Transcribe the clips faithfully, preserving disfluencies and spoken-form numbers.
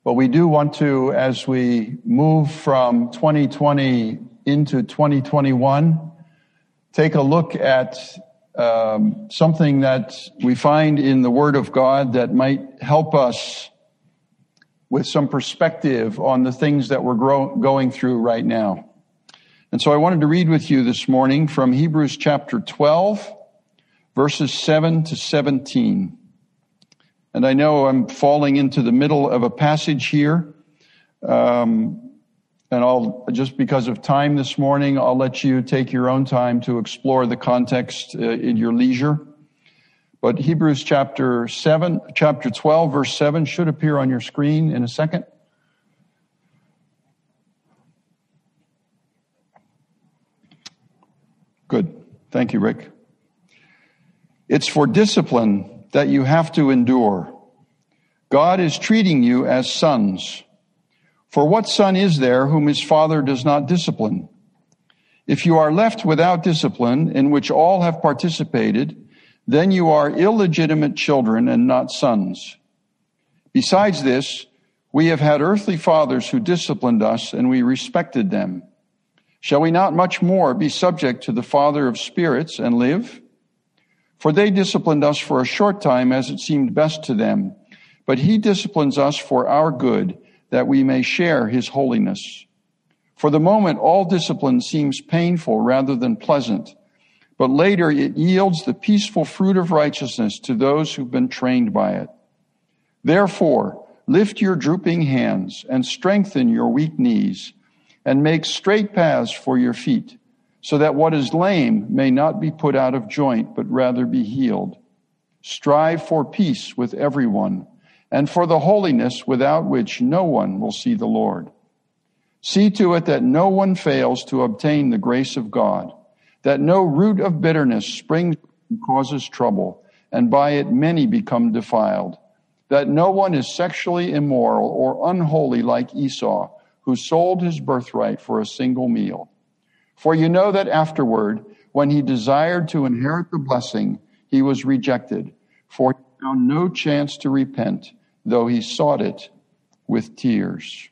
But we do want to, as we move from twenty twenty into twenty twenty-one, take a look at um, something that we find in the Word of God that might help us with some perspective on the things that we're grow- going through right now. And so I wanted to read with you this morning from Hebrews chapter twelve, verses seven to seventeen. And I know I'm falling into the middle of a passage here. Um, and I'll, just because of time this morning, I'll let you take your own time to explore the context uh, in your leisure. But Hebrews chapter seven, chapter twelve, verse seven should appear on your screen in a second. Good. Thank you, Rick. It's for discipline that you have to endure. God is treating you as sons. For what son is there whom his father does not discipline? If you are left without discipline, in which all have participated, then you are illegitimate children and not sons. Besides this, we have had earthly fathers who disciplined us, and we respected them. Shall we not much more be subject to the Father of spirits and live? For they disciplined us for a short time as it seemed best to them, but he disciplines us for our good, that we may share his holiness. For the moment, all discipline seems painful rather than pleasant, but later it yields the peaceful fruit of righteousness to those who've been trained by it. Therefore, lift your drooping hands and strengthen your weak knees, and make straight paths for your feet, so that what is lame may not be put out of joint, but rather be healed. Strive for peace with everyone, and for the holiness without which no one will see the Lord. See to it that no one fails to obtain the grace of God, that no root of bitterness springs and causes trouble, and by it many become defiled, that no one is sexually immoral or unholy like Esau, who sold his birthright for a single meal. For you know that afterward, when he desired to inherit the blessing, he was rejected, for he found no chance to repent, though he sought it with tears.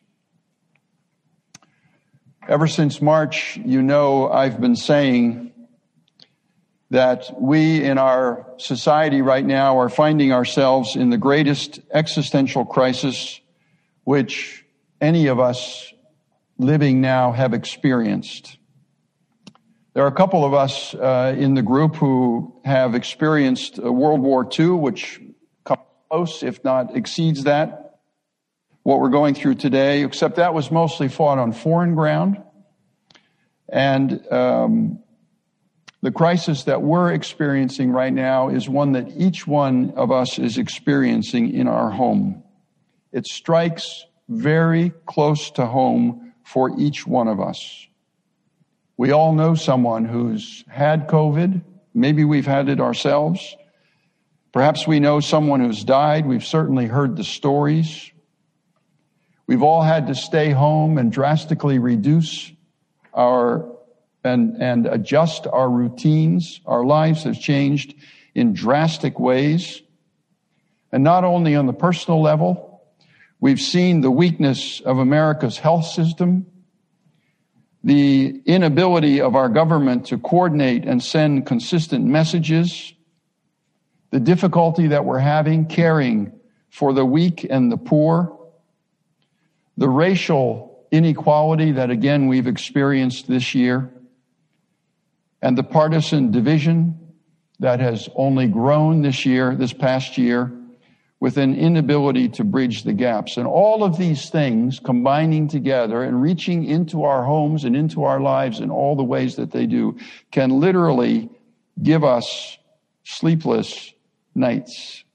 Ever since March, you know I've been saying that we in our society right now are finding ourselves in the greatest existential crisis which any of us living now have experienced. There are a couple of us uh, in the group who have experienced uh, World War Two, which comes close, if not exceeds that, what we're going through today, except that was mostly fought on foreign ground. And um, the crisis that we're experiencing right now is one that each one of us is experiencing in our home. It strikes very close to home for each one of us. We all know someone who's had COVID. Maybe we've had it ourselves. Perhaps we know someone who's died. We've certainly heard the stories. We've all had to stay home and drastically reduce our and, and adjust our routines. Our lives have changed in drastic ways. And not only on the personal level, we've seen the weakness of America's health system, the inability of our government to coordinate and send consistent messages, the difficulty that we're having caring for the weak and the poor, the racial inequality that, again, we've experienced this year, and the partisan division that has only grown this year, this past year, with an inability to bridge the gaps. And all of these things combining together and reaching into our homes and into our lives in all the ways that they do can literally give us sleepless nights.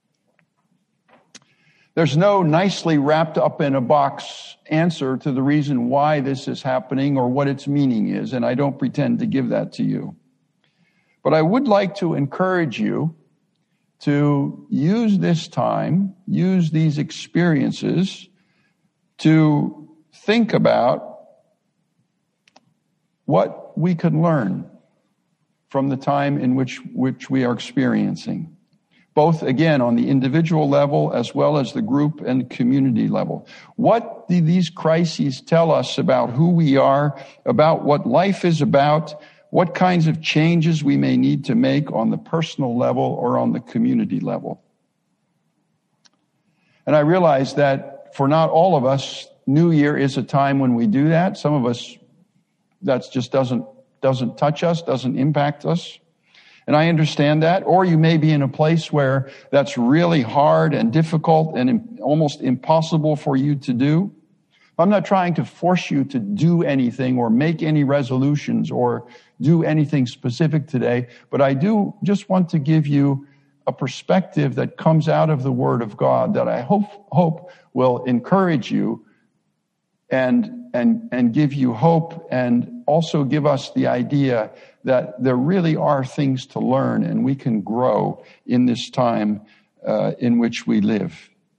There's no nicely wrapped up in a box answer to the reason why this is happening or what its meaning is, and I don't pretend to give that to you. But I would like to encourage you to use this time, use these experiences to think about what we can learn from the time in which, which we are experiencing. both, again, on the individual level as well as the group and community level. What do these crises tell us about who we are, about what life is about, what kinds of changes we may need to make on the personal level or on the community level? And I realize that for not all of us, New Year is a time when we do that. Some of us, that just doesn't, doesn't touch us, doesn't impact us. And I understand that. Or you may be in a place where that's really hard and difficult and almost impossible for you to do. I'm not trying to force you to do anything or make any resolutions or do anything specific today, but I do just want to give you a perspective that comes out of the Word of God that I hope, hope will encourage you and, and, and give you hope and also give us the idea that there really are things to learn and we can grow in this time uh, in which we live.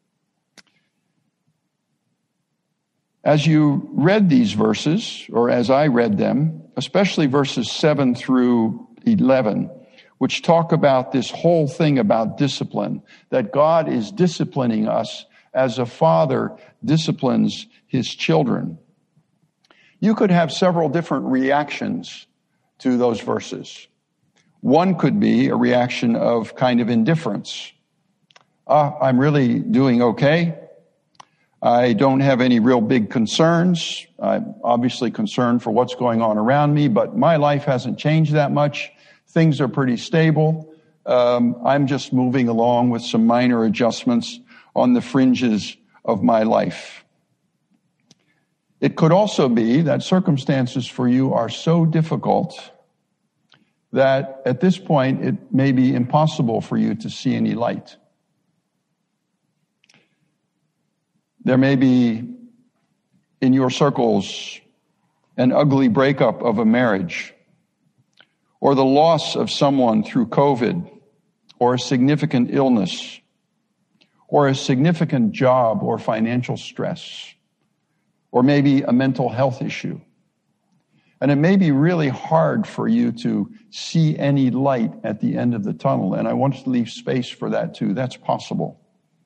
As you read these verses, or as I read them, especially verses seven through eleven, which talk about this whole thing about discipline, that God is disciplining us as a father disciplines his children. You could have several different reactions to those verses. One could be a reaction of kind of indifference. Uh, I'm really doing okay. I don't have any real big concerns. I'm obviously concerned for what's going on around me, but my life hasn't changed that much. Things are pretty stable. Um, I'm just moving along with some minor adjustments on the fringes of my life. It could also be that circumstances for you are so difficult that at this point it may be impossible for you to see any light. There may be in your circles an ugly breakup of a marriage, or the loss of someone through COVID, or a significant illness, or a significant job or financial stress, or maybe a mental health issue. And it may be really hard for you to see any light at the end of the tunnel, and I want to leave space for that too. That's possible.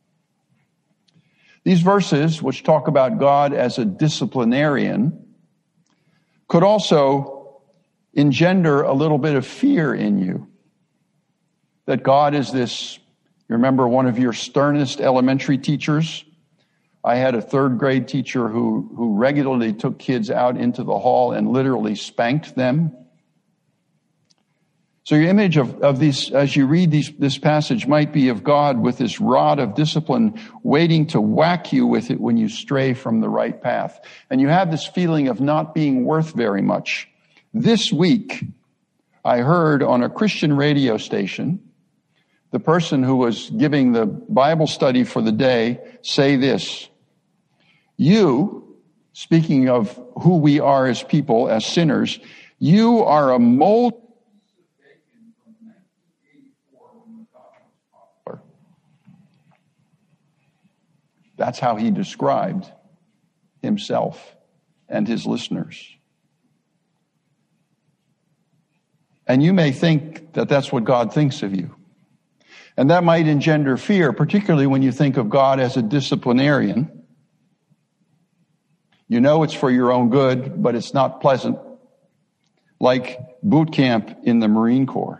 These verses, which talk about God as a disciplinarian, could also engender a little bit of fear in you. That God is this, you remember one of your sternest elementary teachers? I had a third grade teacher who, who regularly took kids out into the hall and literally spanked them. So your image of, of these, as you read these, this passage, might be of God with this rod of discipline waiting to whack you with it when you stray from the right path. And you have this feeling of not being worth very much. This week, I heard on a Christian radio station, the person who was giving the Bible study for the day say this: you, speaking of who we are as people, as sinners, you are a mold. That's how he described himself and his listeners. And you may think that that's what God thinks of you. And that might engender fear, particularly when you think of God as a disciplinarian. You know it's for your own good, but it's not pleasant, like boot camp in the Marine Corps.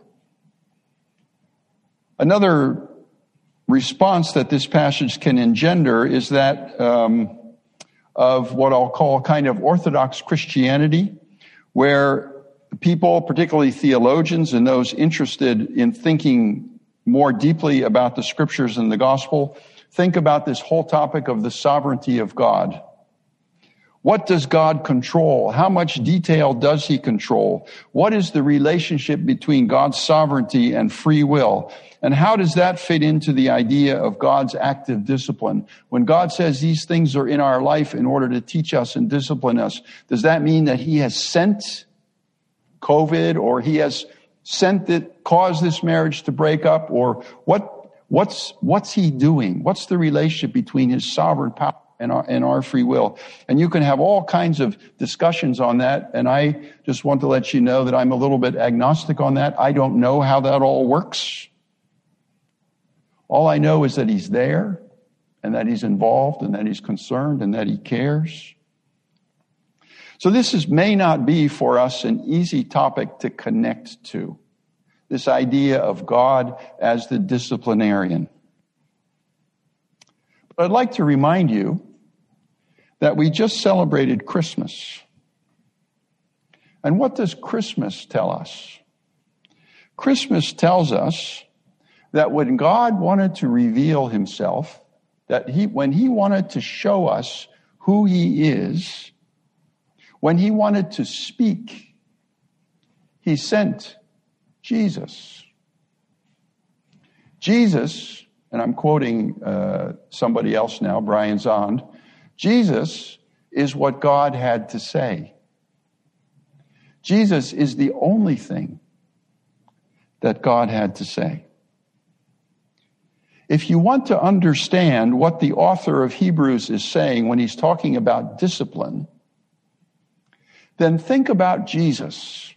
Another response that this passage can engender is that um, of what I'll call kind of Orthodox Christianity, where people, particularly theologians and those interested in thinking more deeply about the scriptures and the gospel, think about this whole topic of the sovereignty of God. What does God control? How much detail does he control? What is the relationship between God's sovereignty and free will? And how does that fit into the idea of God's active discipline? When God says these things are in our life in order to teach us and discipline us, does that mean that he has sent COVID, or he has sent it, caused this marriage to break up? Or what, what's, what's he doing? What's the relationship between his sovereign power and our, and our free will? And you can have all kinds of discussions on that. And I just want to let you know that I'm a little bit agnostic on that. I don't know how that all works. All I know is that he's there, and that he's involved, and that he's concerned, and that he cares. So this is, may not be for us an easy topic to connect to, this idea of God as the disciplinarian. But I'd like to remind you that we just celebrated Christmas. And what does Christmas tell us? Christmas tells us that when God wanted to reveal himself, that he, when he wanted to show us who he is, when he wanted to speak, he sent Jesus. Jesus, and I'm quoting uh, somebody else now, Brian Zond, Jesus is what God had to say. Jesus is the only thing that God had to say. If you want to understand what the author of Hebrews is saying when he's talking about discipline, then think about Jesus.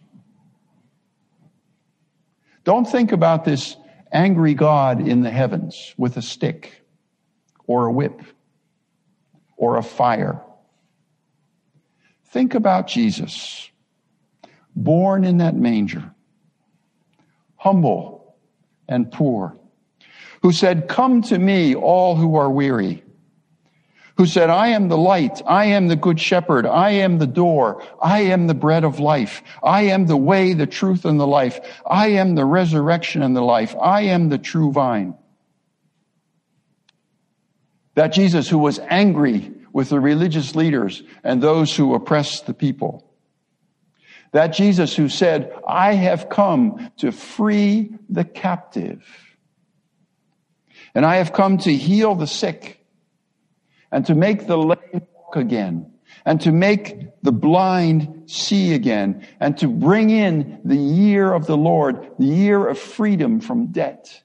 Don't think about this angry God in the heavens with a stick or a whip or a fire. Think about Jesus, born in that manger, humble and poor, who said, "Come to me, all who are weary," who said, "I am the light, I am the good shepherd, I am the door, I am the bread of life, I am the way, the truth, and the life, I am the resurrection and the life, I am the true vine." That Jesus who was angry with the religious leaders and those who oppressed the people. That Jesus who said, "I have come to free the captive. And I have come to heal the sick, and to make the lame walk again, and to make the blind see again, and to bring in the year of the Lord, the year of freedom from debt."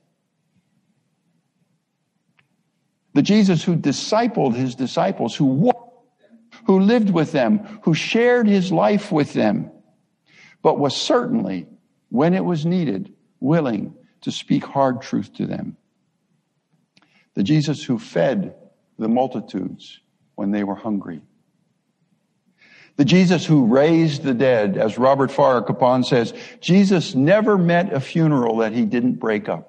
The Jesus who discipled his disciples, who walked with them, who lived with them, who shared his life with them, but was certainly, when it was needed, willing to speak hard truth to them. The Jesus who fed the multitudes when they were hungry. The Jesus who raised the dead, as Robert Farrar Capon says, Jesus never met a funeral that he didn't break up.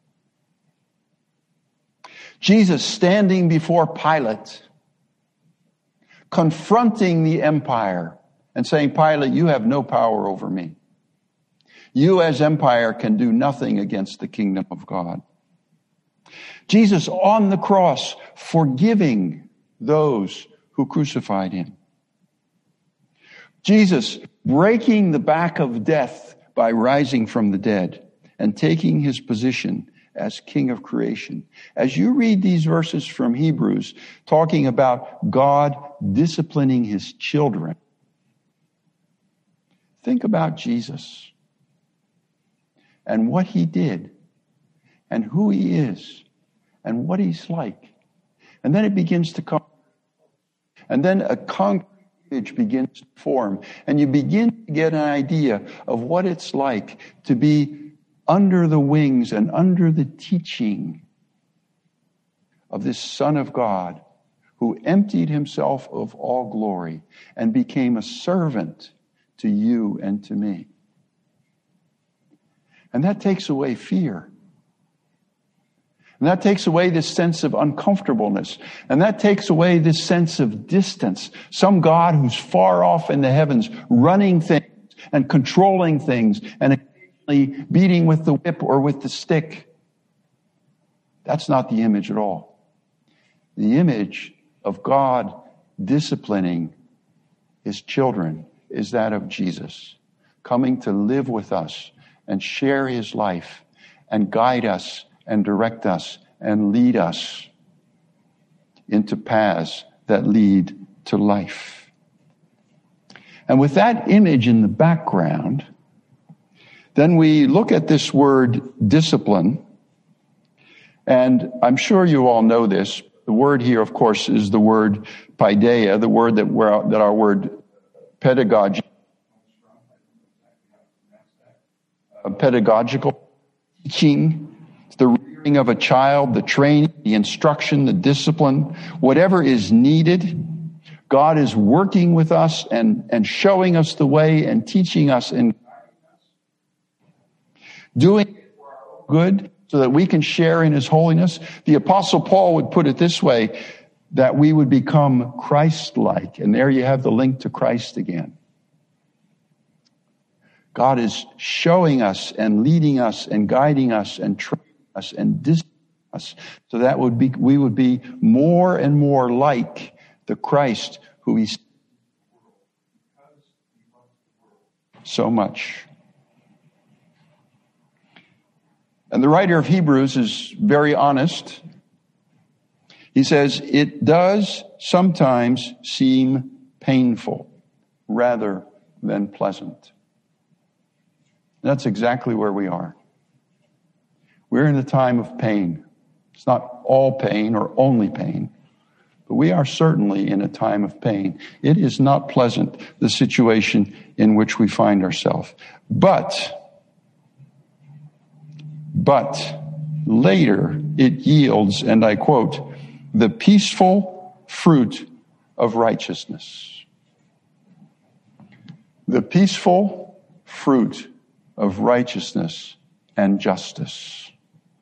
Jesus standing before Pilate, confronting the empire and saying, "Pilate, you have no power over me. You as empire can do nothing against the kingdom of God." Jesus on the cross, forgiving those who crucified him. Jesus breaking the back of death by rising from the dead and taking his position as King of creation. As you read these verses from Hebrews, talking about God disciplining his children, think about Jesus and what he did and who he is and what he's like. And then it begins to come. And then a concrete image begins to form. And you begin to get an idea of what it's like to be under the wings and under the teaching of this Son of God who emptied himself of all glory and became a servant to you and to me. And that takes away fear. And that takes away this sense of uncomfortableness. And that takes away this sense of distance. Some God who's far off in the heavens, running things and controlling things and occasionally beating with the whip or with the stick. That's not the image at all. The image of God disciplining his children is that of Jesus, coming to live with us and share his life and guide us and direct us and lead us into paths that lead to life. And with that image in the background, then we look at this word discipline. And I'm sure you all know this. The word here, of course, is the word paideia, the word that, we're, that our word pedagogy, uh, pedagogical teaching. It's the of a child, the training, the instruction, the discipline, whatever is needed, God is working with us and, and showing us the way and teaching us and doing it for our good so that we can share in his holiness. The Apostle Paul would put it this way, that we would become Christ-like. And there you have the link to Christ again. God is showing us and leading us and guiding us and training us and disciplining us so that would be we would be more and more like the Christ who he so much. And the writer of Hebrews is very honest. He says, it does sometimes seem painful rather than pleasant. That's exactly where we are. We're in a time of pain. It's not all pain or only pain, but we are certainly in a time of pain. It is not pleasant, the situation in which we find ourselves. But, but later it yields, and I quote, the peaceful fruit of righteousness. The peaceful fruit of righteousness and justice.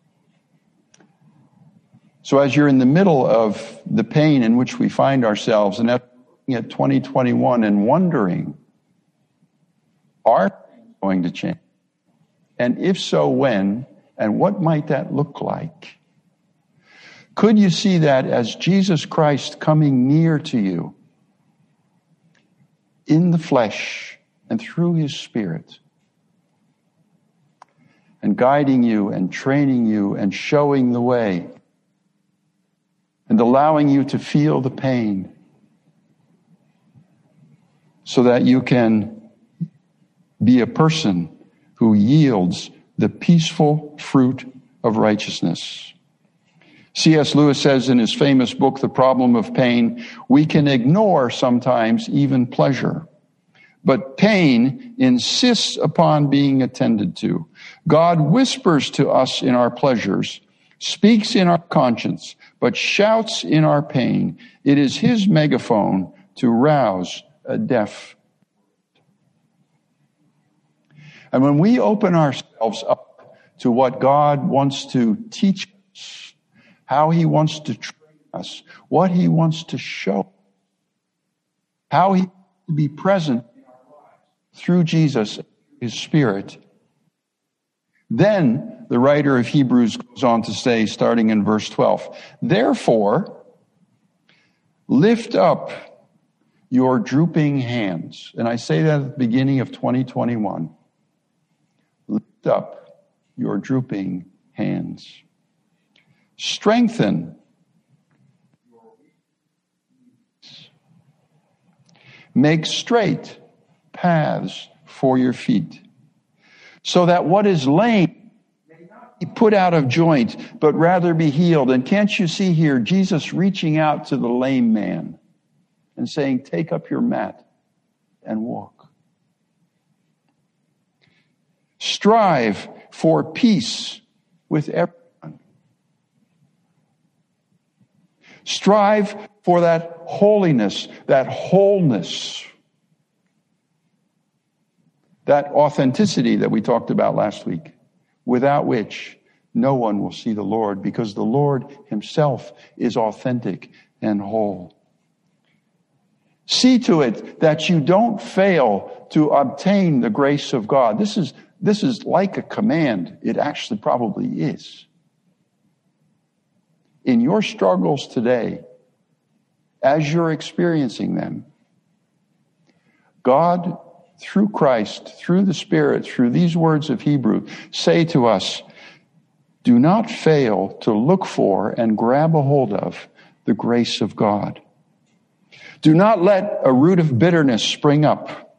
So as you're in the middle of the pain in which we find ourselves and looking at twenty twenty-one and wondering, are things going to change? And if so, when? And what might that look like? Could you see that as Jesus Christ coming near to you in the flesh and through his Spirit and guiding you and training you and showing the way and allowing you to feel the pain so that you can be a person who yields the peaceful fruit of righteousness? C S Lewis says in his famous book, The Problem of Pain, we can ignore sometimes even pleasure, but pain insists upon being attended to. God whispers to us in our pleasures, speaks in our conscience, but shouts in our pain. It is his megaphone to rouse a deaf. And when we open ourselves up to what God wants to teach us, how he wants to train us, what he wants to show, how he wants to be present in our lives through Jesus, his Spirit, then the writer of Hebrews goes on to say, starting in verse twelve, therefore, lift up your drooping hands. And I say that at the beginning of twenty twenty-one. Lift up your drooping hands. Strengthen your knees. Make straight paths for your feet, so that what is lame may not be put out of joint, but rather be healed. And can't you see here Jesus reaching out to the lame man and saying, take up your mat and walk. Strive for peace with everyone. Strive for that holiness, that wholeness, that authenticity that we talked about last week, without which no one will see the Lord, because the Lord himself is authentic and whole. See to it that you don't fail to obtain the grace of God. This is, this is like a command. It actually probably is. In your struggles today, as you're experiencing them, God, through Christ, through the Spirit, through these words of Hebrew, say to us, do not fail to look for and grab a hold of the grace of God. Do not let a root of bitterness spring up.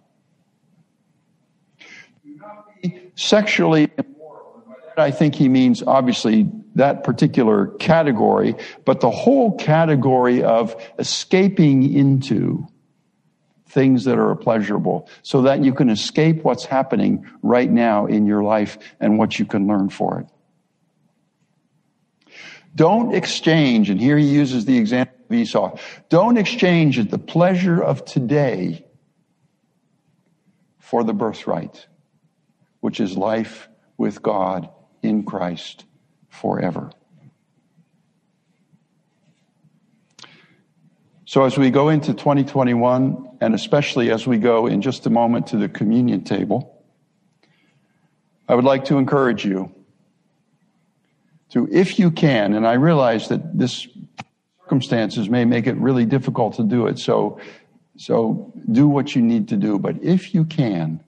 Do not be sexually immoral. By that I think he means, obviously, that particular category, but the whole category of escaping into things that are pleasurable so that you can escape what's happening right now in your life and what you can learn for it. Don't exchange, and here he uses the example of Esau, don't exchange the pleasure of today for the birthright, which is life with God in Christ forever. So as we go into twenty twenty-one, and especially as we go in just a moment to the communion table, I would like to encourage you to, if you can, and I realize that this circumstances may make it really difficult to do it, so, so do what you need to do. But if you can,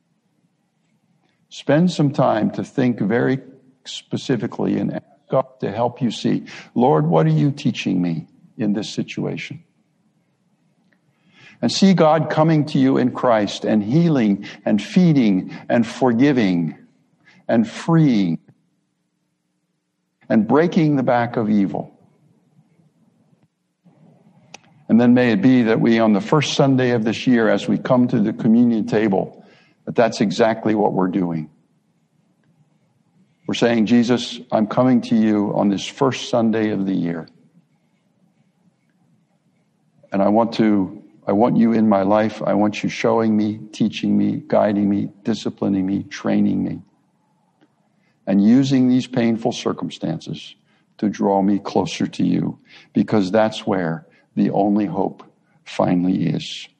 spend some time to think very specifically and ask God to help you see, Lord, what are you teaching me in this situation? And see God coming to you in Christ and healing and feeding and forgiving and freeing and breaking the back of evil. And then may it be that we, on the first Sunday of this year, as we come to the communion table, that that's exactly what we're doing. We're saying, Jesus, I'm coming to you on this first Sunday of the year. And I want to I want you in my life. I want you showing me, teaching me, guiding me, disciplining me, training me, and using these painful circumstances to draw me closer to you, because that's where the only hope finally is.